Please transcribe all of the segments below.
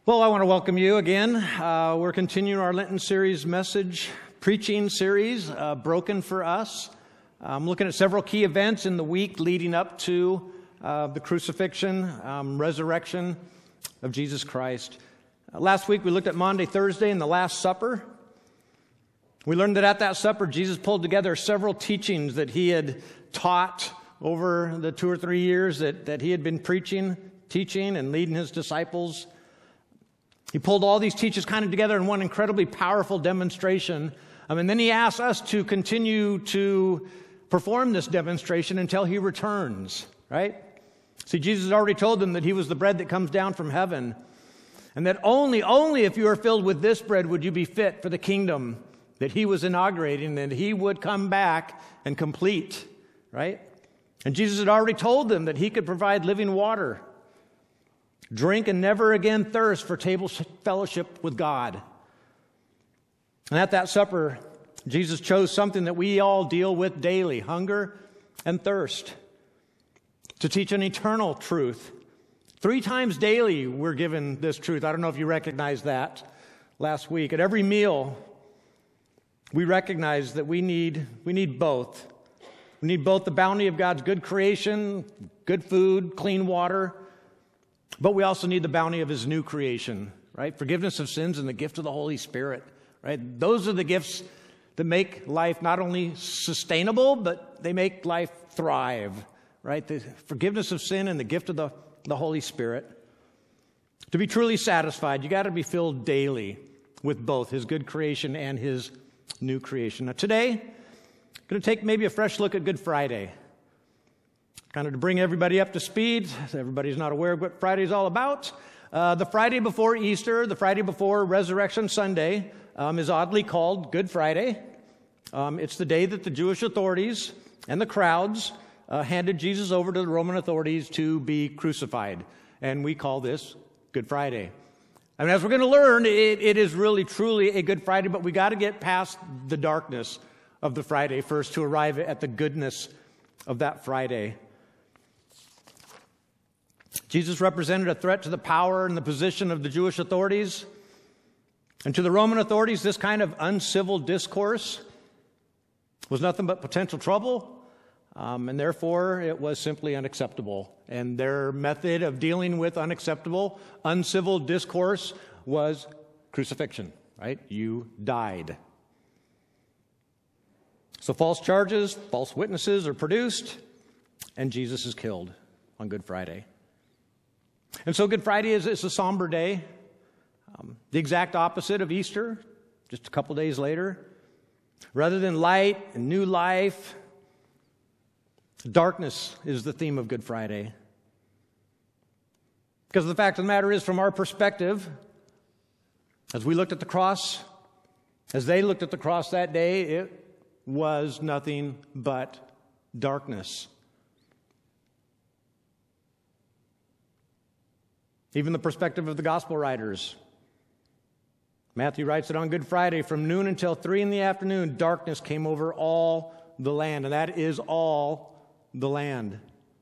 Well, I want to welcome you again. We're continuing our Lenten series preaching series, Broken for Us. I'm looking at several key events in the week leading up to the crucifixion, resurrection of Jesus Christ. Last week we looked at Maundy Thursday and the Last Supper. We learned that at that supper, Jesus pulled together several teachings that he had taught over the 2 or 3 years that he had been teaching and leading his disciples. He pulled all these teachings kind of together in one incredibly powerful demonstration. And then he asked us to continue to perform this demonstration until he returns, right? See, Jesus had already told them that he was the bread that comes down from heaven. And that only if you are filled with this bread would you be fit for the kingdom that he was inaugurating, and he would come back and complete, right? And Jesus had already told them that he could provide living water. Drink and never again thirst for table fellowship with God. And at that supper, Jesus chose something that we all deal with daily, hunger and thirst, to teach an eternal truth. 3 times daily we're given this truth. I don't know if you recognize that last week. At every meal, we recognize that we need both. We need both the bounty of God's good creation, good food, clean water, but we also need the bounty of his new creation, right? Forgiveness of sins and the gift of the Holy Spirit, right? Those are the gifts that make life not only sustainable, but they make life thrive, right? The forgiveness of sin and the gift of the Holy Spirit. To be truly satisfied, you got to be filled daily with both his good creation and his new creation. Now today, I'm going to take maybe a fresh look at Good Friday. Kind of to bring everybody up to speed. Everybody's not aware of what Friday is all about. The Friday before Easter, the Friday before Resurrection Sunday, is oddly called Good Friday. It's the day that the Jewish authorities and the crowds handed Jesus over to the Roman authorities to be crucified. And we call this Good Friday. I mean, as we're going to learn, it is really, truly a Good Friday, but we got to get past the darkness of the Friday first to arrive at the goodness of that Friday. Jesus represented a threat to the power and the position of the Jewish authorities. And to the Roman authorities, this kind of uncivil discourse was nothing but potential trouble, and therefore it was simply unacceptable. And their method of dealing with unacceptable, uncivil discourse was crucifixion, right? You died. So false charges, false witnesses are produced, and Jesus is killed on Good Friday. And so Good Friday is a somber day, the exact opposite of Easter, just a couple days later. Rather than light and new life, darkness is the theme of Good Friday. Because the fact of the matter is, from our perspective, as we looked at the cross, as they looked at the cross that day, it was nothing but darkness. Even the perspective of the gospel writers. Matthew writes that on Good Friday, from noon until 3 in the afternoon, darkness came over all the land. And that is all the land.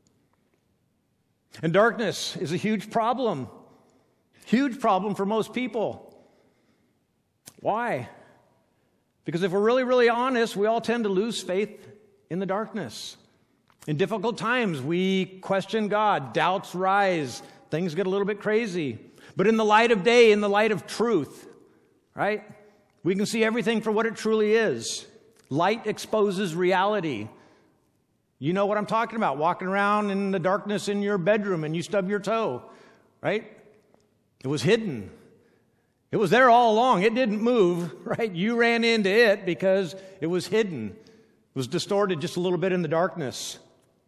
And darkness is a huge problem. Huge problem for most people. Why? Because if we're really, really honest, we all tend to lose faith in the darkness. In difficult times, we question God. Doubts rise. Things get a little bit crazy. But in the light of day, in the light of truth, right? We can see everything for what it truly is. Light exposes reality. You know what I'm talking about. Walking around in the darkness in your bedroom and you stub your toe, right? It was hidden. It was there all along. It didn't move, right? You ran into it because it was hidden. It was distorted just a little bit in the darkness.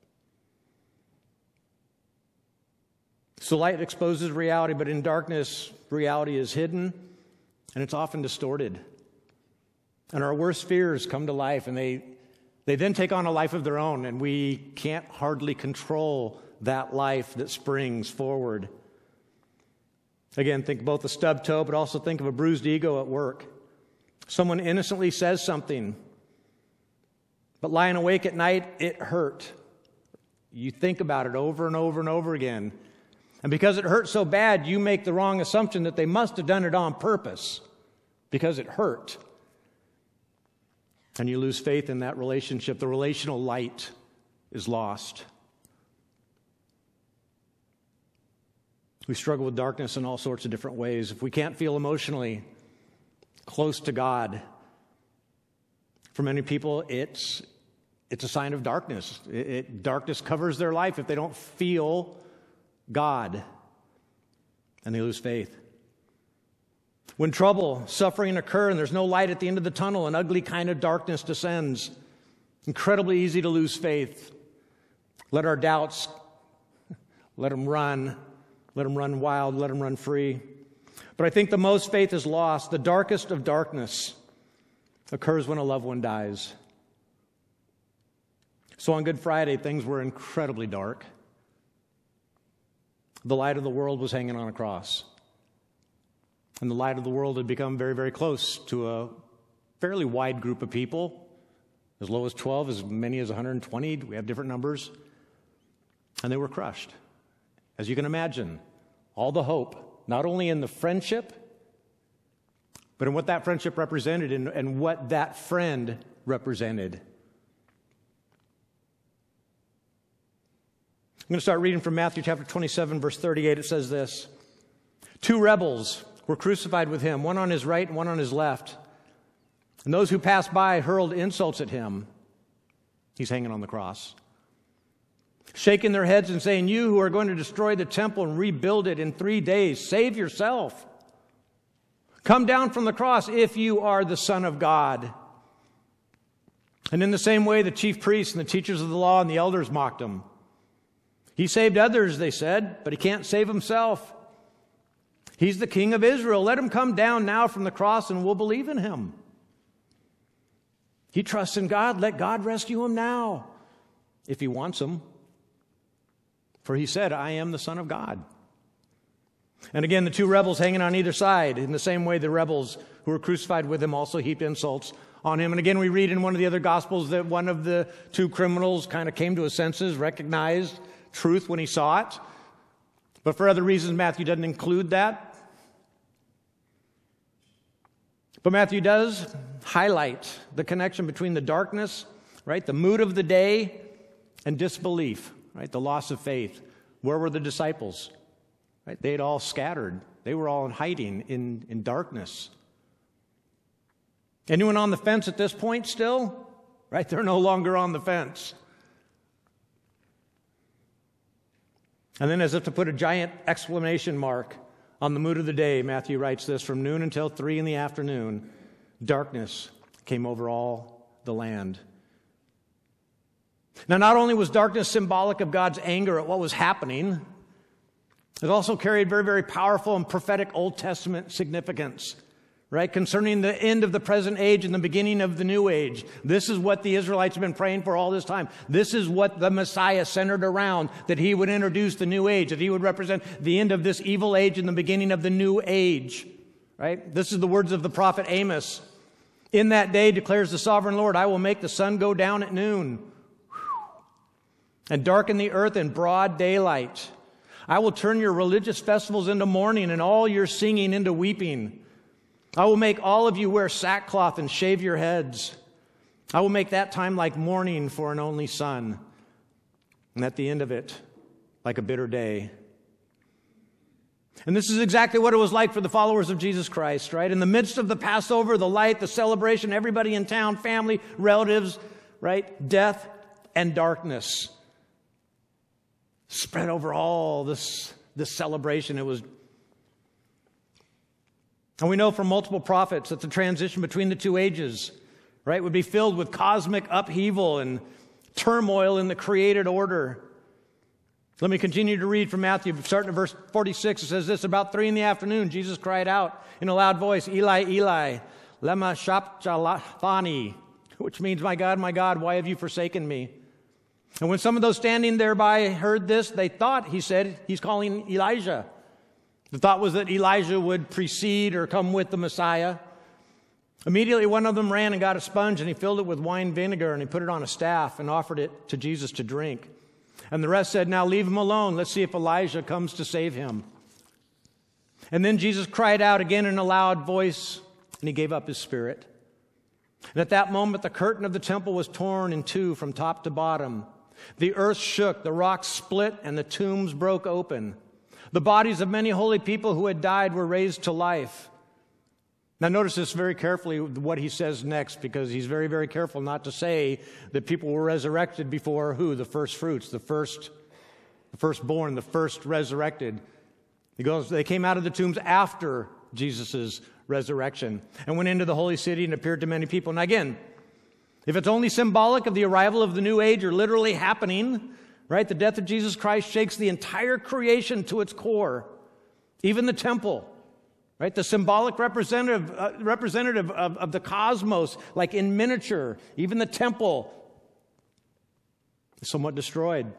So light exposes reality, but in darkness, reality is hidden, and it's often distorted. And our worst fears come to life, and they then take on a life of their own, and we can't hardly control that life that springs forward. Again, think both a stubbed toe, but also think of a bruised ego at work. Someone innocently says something, but lying awake at night, it hurt. You think about it over and over and over again. And because it hurt so bad, you make the wrong assumption that they must have done it on purpose because it hurt. And you lose faith in that relationship. The relational light is lost. We struggle with darkness in all sorts of different ways. If we can't feel emotionally close to God, for many people, it's a sign of darkness. Darkness covers their life if they don't feel God, and they lose faith. When trouble, suffering occur, and there's no light at the end of the tunnel, an ugly kind of darkness descends. Incredibly easy to lose faith. Let our doubts, let them run wild, let them run free. But I think the most faith is lost. The darkest of darkness occurs when a loved one dies. So on Good Friday, things were incredibly dark. The light of the world was hanging on a cross. And the light of the world had become very, very close to a fairly wide group of people, as low as 12, as many as 120. We have different numbers. And they were crushed. As you can imagine, all the hope, not only in the friendship, but in what that friendship represented and what that friend represented. I'm going to start reading from Matthew chapter 27, verse 38. It says this: 2 rebels were crucified with him, one on his right and one on his left. And those who passed by hurled insults at him. He's hanging on the cross. Shaking their heads and saying, "You who are going to destroy the temple and rebuild it in 3 days, save yourself. Come down from the cross if you are the Son of God." And in the same way, the chief priests and the teachers of the law and the elders mocked him. He saved others, they said, but he can't save himself. He's the King of Israel. Let him come down now from the cross and we'll believe in him. He trusts in God. Let God rescue him now if he wants him. For he said, "I am the Son of God." And again, the 2 rebels hanging on either side. In the same way, the rebels who were crucified with him also heaped insults on him. And again, we read in one of the other Gospels that one of the 2 criminals kind of came to his senses, recognized truth when he saw it. But for other reasons, Matthew doesn't include that. But Matthew does highlight the connection between the darkness, right, the mood of the day, and disbelief, right, the loss of faith. Where were the disciples? Right, they had all scattered. They were all in hiding in darkness. Anyone on the fence at this point still? Right, they're no longer on the fence. And then, as if to put a giant exclamation mark on the mood of the day, Matthew writes this: from noon until 3 in the afternoon, darkness came over all the land. Now, not only was darkness symbolic of God's anger at what was happening, it also carried very, very powerful and prophetic Old Testament significance, right, concerning the end of the present age and the beginning of the new age. This is what the Israelites have been praying for all this time. This is what the Messiah centered around, that he would introduce the new age, that he would represent the end of this evil age and the beginning of the new age, right? This is the words of the prophet Amos. "In that day, declares the sovereign Lord, I will make the sun go down at noon and darken the earth in broad daylight. I will turn your religious festivals into mourning and all your singing into weeping. I will make all of you wear sackcloth and shave your heads. I will make that time like mourning for an only son, and at the end of it, like a bitter day." And this is exactly what it was like for the followers of Jesus Christ, right? In the midst of the Passover, the light, the celebration, everybody in town, family, relatives, right? Death and darkness spread over all this celebration. And we know from multiple prophets that the transition between the 2 ages, right, would be filled with cosmic upheaval and turmoil in the created order. Let me continue to read from Matthew, starting at verse 46. It says this: about 3 in the afternoon, Jesus cried out in a loud voice, "Eli, Eli, lema sabachthani," which means, my God, why have you forsaken me?" And when some of those standing thereby heard this, they thought, he said, he's calling Elijah. The thought was that Elijah would precede or come with the Messiah. Immediately one of them ran and got a sponge, and he filled it with wine vinegar, and he put it on a staff and offered it to Jesus to drink. And the rest said, now leave him alone. Let's see if Elijah comes to save him. And then Jesus cried out again in a loud voice, and he gave up his spirit. And at that moment, the curtain of the temple was torn in two from top to bottom. The earth shook, the rocks split, and the tombs broke open. The bodies of many holy people who had died were raised to life. Now notice this very carefully, what he says next, because he's very, very careful not to say that people were resurrected before who? The first fruits, the firstborn, the first resurrected. He goes, they came out of the tombs after Jesus' resurrection and went into the holy city and appeared to many people. Now again, if it's only symbolic of the arrival of the new age or literally happening, right? The death of Jesus Christ shakes the entire creation to its core, even the temple. Right, the symbolic representative of the cosmos, like in miniature, even the temple is somewhat destroyed.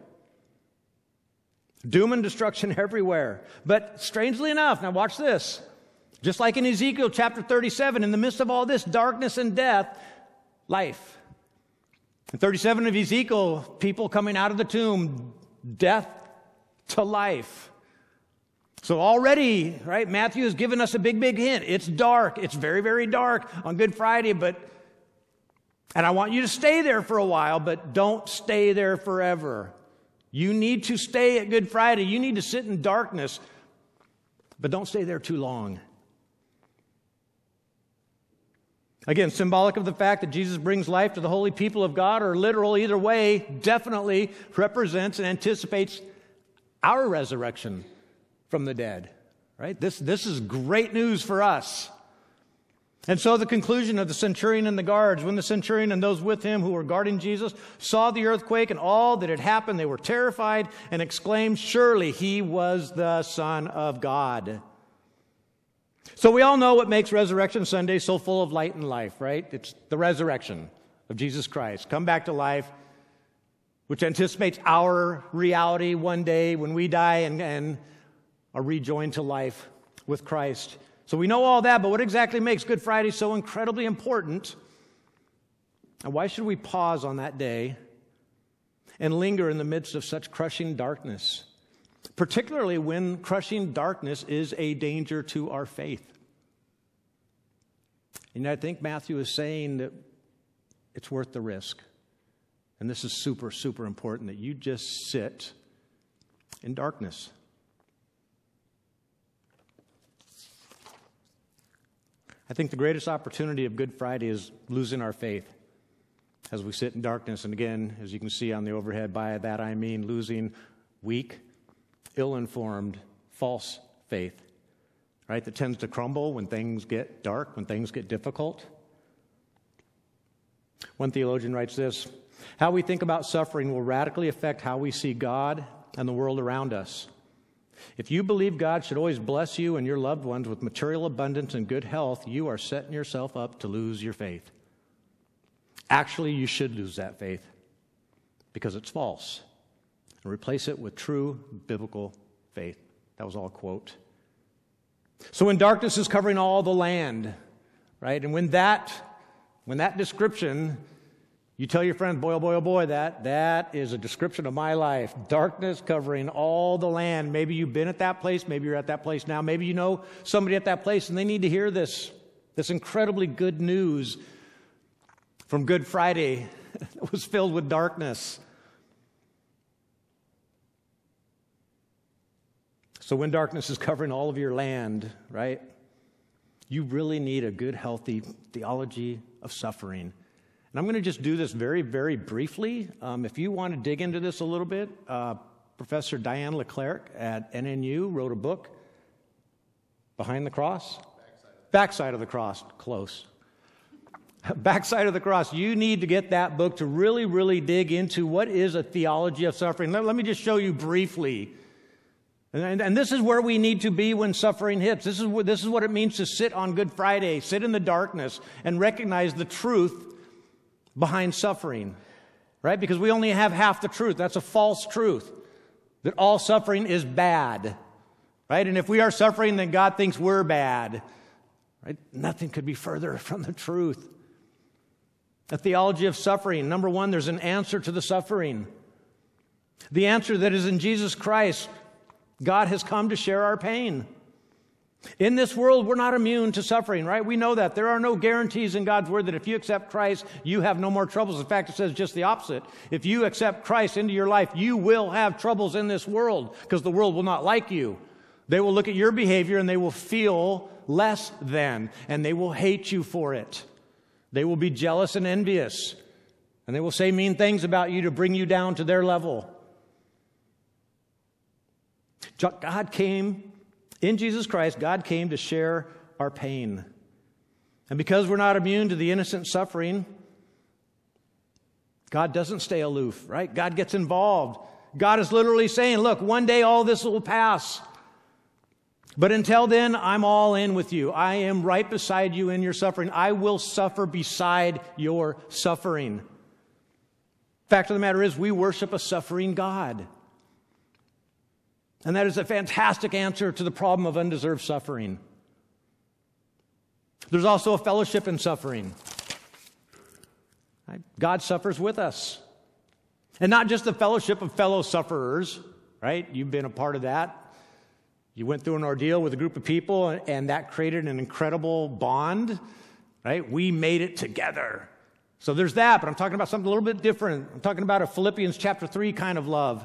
Doom and destruction everywhere. But strangely enough, now watch this. Just like in Ezekiel chapter 37, in the midst of all this darkness and death, life. In 37 of Ezekiel, people coming out of the tomb, death to life. So already, right, Matthew has given us a big, big hint. It's dark. It's very, very dark on Good Friday, and I want you to stay there for a while, but don't stay there forever. You need to stay at Good Friday. You need to sit in darkness, but don't stay there too long. Again, symbolic of the fact that Jesus brings life to the holy people of God, or literal, either way, definitely represents and anticipates our resurrection from the dead, right? This is great news for us. And so the conclusion of the centurion and the guards, when the centurion and those with him who were guarding Jesus saw the earthquake and all that had happened, they were terrified and exclaimed, surely he was the Son of God. So we all know what makes Resurrection Sunday so full of light and life, right? It's the resurrection of Jesus Christ, come back to life, which anticipates our reality one day when we die and are rejoined to life with Christ. So we know all that, but what exactly makes Good Friday so incredibly important? And why should we pause on that day and linger in the midst of such crushing darkness, particularly when crushing darkness is a danger to our faith? And I think Matthew is saying that it's worth the risk. And this is super, super important, that you just sit in darkness. I think the greatest opportunity of Good Friday is losing our faith as we sit in darkness. And again, as you can see on the overhead, by that I mean losing weak, ill-informed, false faith, right? That tends to crumble when things get dark, when things get difficult. One theologian writes this: how we think about suffering will radically affect how we see God and the world around us. If you believe God should always bless you and your loved ones with material abundance and good health, you are setting yourself up to lose your faith. Actually, you should lose that faith because it's false, and replace it with true biblical faith. That was all a quote. So when darkness is covering all the land, right, and when that description, you tell your friend, boy, oh boy, oh boy, that is a description of my life. Darkness covering all the land. Maybe you've been at that place. Maybe you're at that place now. Maybe you know somebody at that place and they need to hear this incredibly good news from Good Friday that was filled with darkness. So when darkness is covering all of your land, right, you really need a good, healthy theology of suffering. And I'm going to just do this very, very briefly. If you want to dig into this a little bit, Professor Diane Leclerc at NNU wrote a book, Behind the Cross? Backside of the Cross. Close. Backside of the Cross. You need to get that book to really, really dig into what is a theology of suffering. Let me just show you briefly. And this is where we need to be when suffering hits. This is what it means to sit on Good Friday, sit in the darkness, and recognize the truth behind suffering, right? Because we only have half the truth. That's a false truth, that all suffering is bad, right? And if we are suffering, then God thinks we're bad, right? Nothing could be further from the truth. A theology of suffering. Number one, there's an answer to the suffering. The answer that is in Jesus Christ. God has come to share our pain. In this world, we're not immune to suffering, right? We know that. There are no guarantees in God's word that if you accept Christ, you have no more troubles. In fact, it says just the opposite. If you accept Christ into your life, you will have troubles in this world because the world will not like you. They will look at your behavior and they will feel less than, and they will hate you for it. They will be jealous and envious, and they will say mean things about you to bring you down to their level. God came, in Jesus Christ, God came to share our pain. And because we're not immune to the innocent suffering, God doesn't stay aloof, right? God gets involved. God is literally saying, look, one day all this will pass. But until then, I'm all in with you. I am right beside you in your suffering. I will suffer beside your suffering. Fact of the matter is, we worship a suffering God. And that is a fantastic answer to the problem of undeserved suffering. There's also a fellowship in suffering. Right? God suffers with us. And not just the fellowship of fellow sufferers, right? You've been a part of that. You went through an ordeal with a group of people, and that created an incredible bond, right? We made it together. So there's that, but I'm talking about something a little bit different. I'm talking about a Philippians chapter 3 kind of love,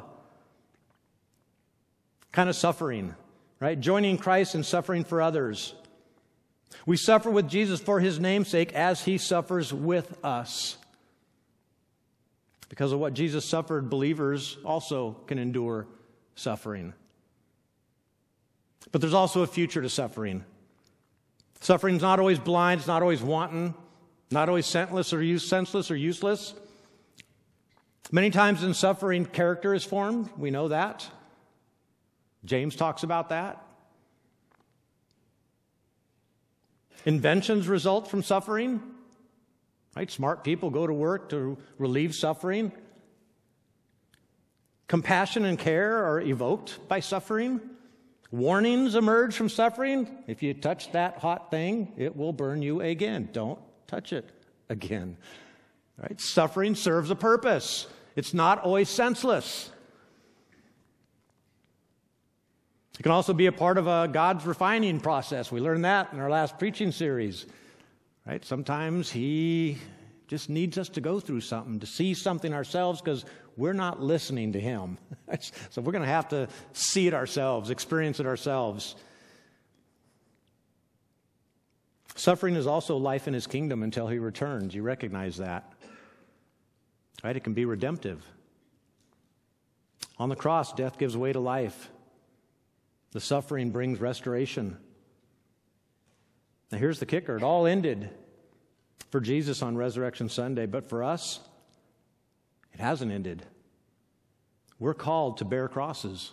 kind of suffering, right? Joining Christ in suffering for others. We suffer with Jesus for his name's sake as he suffers with us. Because of what Jesus suffered, believers also can endure suffering. But there's also a future to suffering. Suffering is not always blind, it's not always wanton, not always senseless or useless. Many times in suffering, character is formed. We know that. James talks about that. Inventions result from suffering. Right? Smart people go to work to relieve suffering. Compassion and care are evoked by suffering. Warnings emerge from suffering. If you touch that hot thing, it will burn you again. Don't touch it again. Right? Suffering serves a purpose. It's not always senseless. It can also be a part of God's refining process. We learned that in our last preaching series. Right? Sometimes he just needs us to go through something, to see something ourselves, because we're not listening to him. So we're going to have to see it ourselves, experience it ourselves. Suffering is also life in his kingdom until he returns. You recognize that. Right? It can be redemptive. On the cross, death gives way to life. The suffering brings restoration. Now here's the kicker. It all ended for Jesus on Resurrection Sunday, but for us, it hasn't ended. We're called to bear crosses.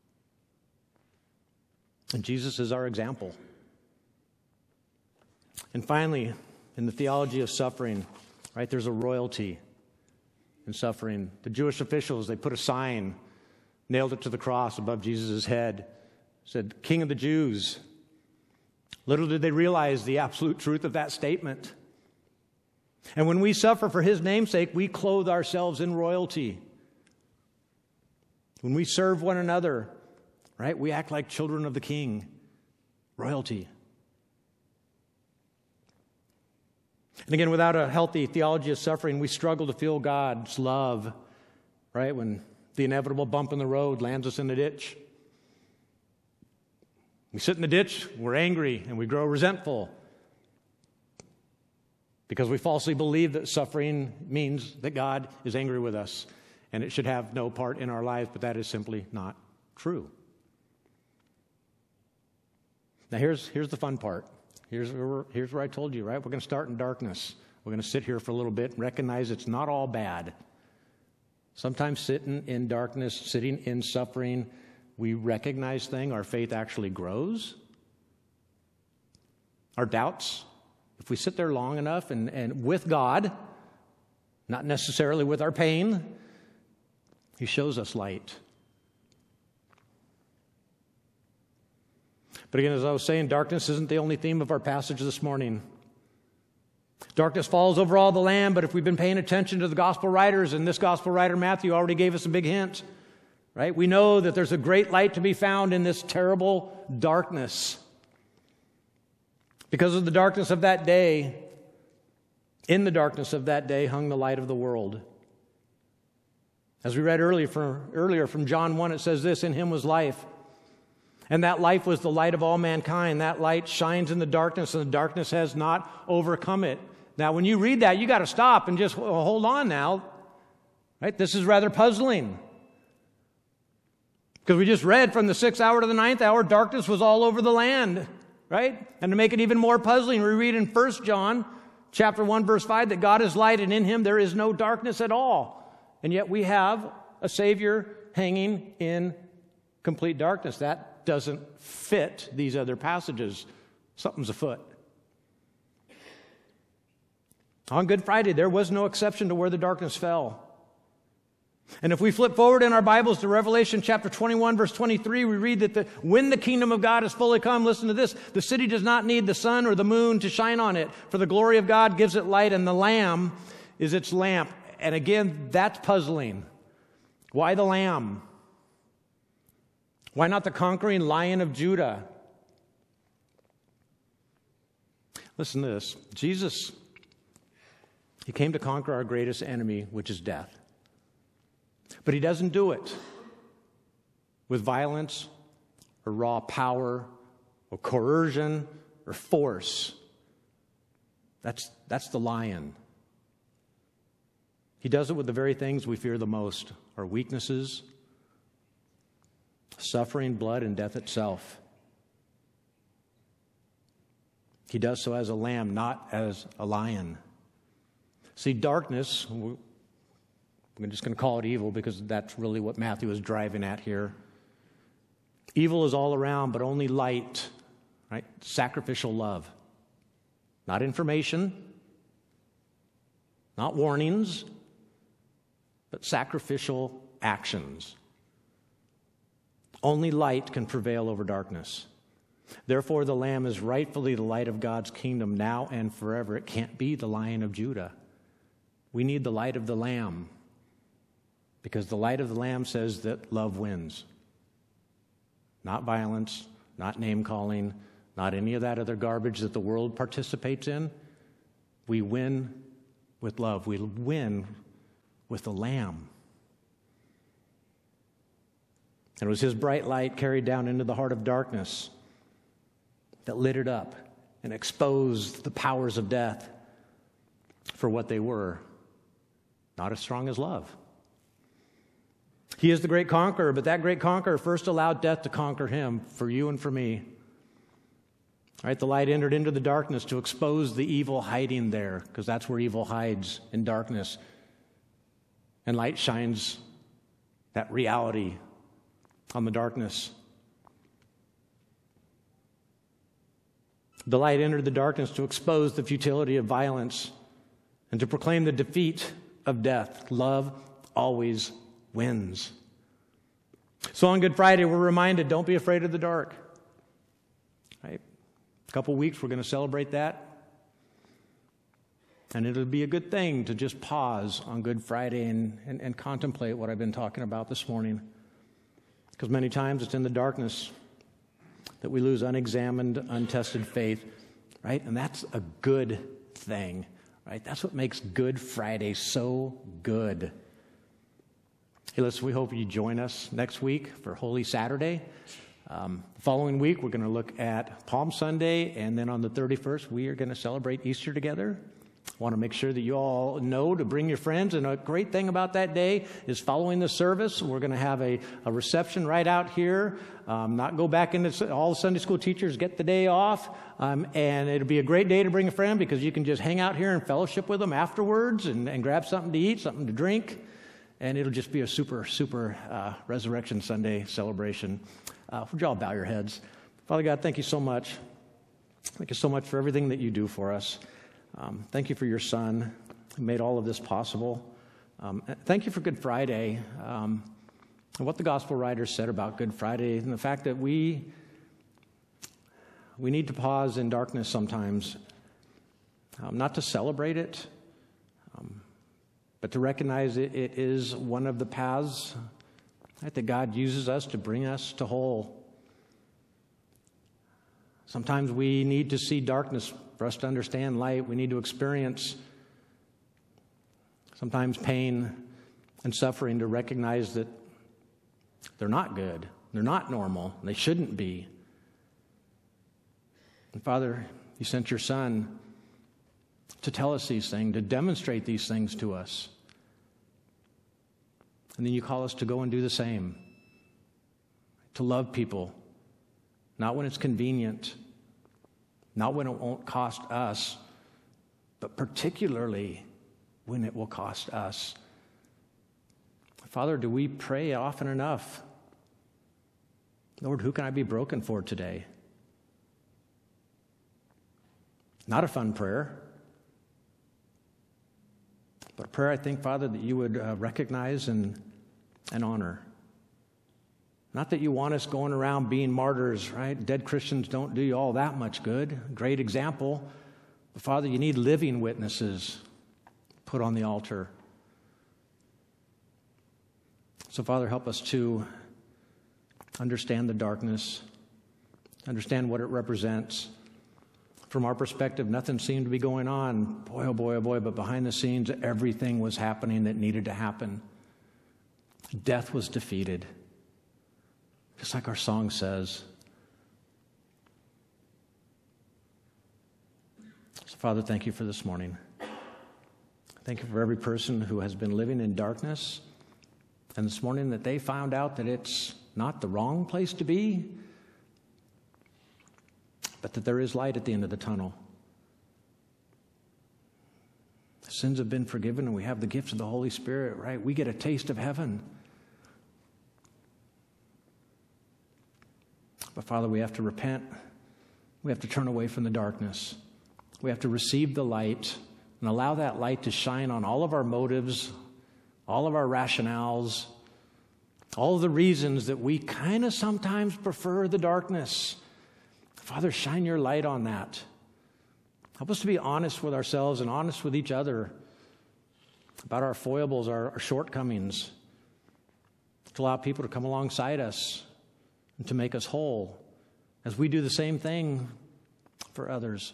And Jesus is our example. And finally, in the theology of suffering, right, there's a royalty in suffering. The Jewish officials, they put a sign, nailed it to the cross above Jesus' head, said, King of the Jews. Little did they realize the absolute truth of that statement. And when we suffer for his name's sake, we clothe ourselves in royalty. When we serve one another, right, we act like children of the King. Royalty. And again, without a healthy theology of suffering, we struggle to feel God's love, right, when the inevitable bump in the road lands us in the ditch. We sit in the ditch, we're angry, and we grow resentful because we falsely believe that suffering means that God is angry with us and it should have no part in our lives, but that is simply not true. Now here's the fun part. Here's where I told you, right? We're going to start in darkness. We're going to sit here for a little bit and recognize it's not all bad. Sometimes sitting in darkness, sitting in suffering, we recognize things, our faith actually grows. Our doubts, if we sit there long enough and with God, not necessarily with our pain, he shows us light. But again, as I was saying, darkness isn't the only theme of our passage this morning. Darkness falls over all the land, but if we've been paying attention to the gospel writers, and this gospel writer, Matthew, already gave us a big hint. right? We know that there's a great light to be found in this terrible darkness. Because of the darkness of that day, in the darkness of that day hung the light of the world. As we read earlier from John 1, it says this, "In him was life, and that life was the light of all mankind. That light shines in the darkness, and the darkness has not overcome it." Now, when you read that, you got to stop and just hold on now. Right? This is rather puzzling. Because we just read from the 6th hour to the 9th hour, darkness was all over the land. Right? And to make it even more puzzling, we read in 1 John chapter 1, verse 5, that God is light, and in him there is no darkness at all. And yet we have a Savior hanging in complete darkness. That doesn't fit these other passages. Something's afoot. On Good Friday, there was no exception to where the darkness fell. And if we flip forward in our Bibles to Revelation chapter 21, verse 23, we read that when the kingdom of God is fully come, listen to this, the city does not need the sun or the moon to shine on it, for the glory of God gives it light, and the Lamb is its lamp. And again, that's puzzling. Why the Lamb? Why not the conquering Lion of Judah? Listen to this. Jesus, he came to conquer our greatest enemy, which is death. But he doesn't do it with violence or raw power or coercion or force. That's the lion. He does it with the very things we fear the most, our weaknesses, suffering, blood, and death itself. He does so as a lamb, not as a lion. See, darkness, I'm just going to call it evil because that's really what Matthew is driving at here. Evil is all around, but only light, right? Sacrificial love. Not information, not warnings, but sacrificial actions. Only light can prevail over darkness. Therefore, the Lamb is rightfully the light of God's kingdom now and forever. It can't be the Lion of Judah. We need the light of the Lamb, because the light of the Lamb says that love wins. Not violence, not name-calling, not any of that other garbage that the world participates in. We win with love. We win with the Lamb. And it was his bright light carried down into the heart of darkness that lit it up and exposed the powers of death for what they were. Not as strong as love. He is the great conqueror, but that great conqueror first allowed death to conquer him for you and for me. All right, the light entered into the darkness to expose the evil hiding there, because that's where evil hides, in darkness. And light shines that reality on the darkness. The light entered the darkness to expose the futility of violence and to proclaim the defeat of death. Love always wins. So on Good Friday, we're reminded, don't be afraid of the dark. Right? A couple weeks, we're going to celebrate that. And it'll be a good thing to just pause on Good Friday and contemplate what I've been talking about this morning. Because many times it's in the darkness that we lose unexamined, untested faith, right? And that's a good thing, right? That's what makes Good Friday so good. Hey, listen, we hope you join us next week for Holy Saturday. The following week, we're going to look at Palm Sunday, and then on the 31st, we are going to celebrate Easter together. I want to make sure that you all know to bring your friends, and a great thing about that day is following the service, we're going to have a reception right out here, not go back into all the Sunday school teachers, get the day off, and it'll be a great day to bring a friend because you can just hang out here and fellowship with them afterwards and grab something to eat, something to drink, and it'll just be a super Resurrection Sunday celebration. Would you all bow your heads? Father God, thank you so much. Thank you so much for everything that you do for us. Thank you for your Son who made all of this possible. Thank you for Good Friday and what the gospel writers said about Good Friday and the fact that we need to pause in darkness sometimes, not to celebrate it, but to recognize it is one of the paths Right? That God uses us to bring us to whole. Sometimes we need to see darkness for us to understand light. We need to experience sometimes pain and suffering to recognize that they're not good. They're not normal. They shouldn't be. And Father, you sent your Son to tell us these things, to demonstrate these things to us. And then you call us to go and do the same. To love people. Not when it's convenient. Not when it won't cost us. But particularly when it will cost us. Father, do we pray often enough? Lord, who can I be broken for today? Not a fun prayer. But a prayer, I think, Father, that you would recognize and honor. Not that you want us going around being martyrs, right? Dead Christians don't do you all that much good. Great example. But Father, you need living witnesses put on the altar. So Father, help us to understand the darkness, understand what it represents. From our perspective, nothing seemed to be going on. Boy, oh boy, oh boy, but behind the scenes, everything was happening that needed to happen. Death was defeated, just like our song says. So, Father, thank you for this morning. Thank you for every person who has been living in darkness, and this morning that they found out that it's not the wrong place to be, but that there is light at the end of the tunnel. Sins have been forgiven and we have the gifts of the Holy Spirit, right? We get a taste of heaven. But Father, we have to repent. We have to turn away from the darkness. We have to receive the light and allow that light to shine on all of our motives, all of our rationales, all of the reasons that we kind of sometimes prefer the darkness. Father, shine your light on that. Help us to be honest with ourselves and honest with each other about our foibles, our shortcomings, to allow people to come alongside us and to make us whole as we do the same thing for others.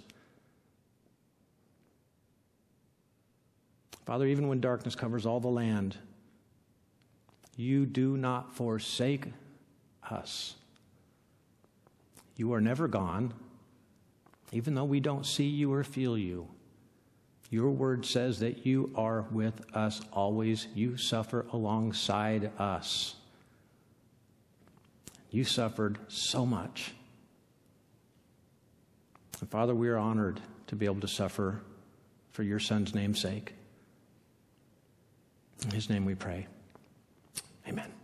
Father, even when darkness covers all the land, you do not forsake us. You are never gone, even though we don't see you or feel you. Your word says that you are with us always. You suffer alongside us. You suffered so much. And Father, we are honored to be able to suffer for your Son's name's sake. In his name we pray. Amen.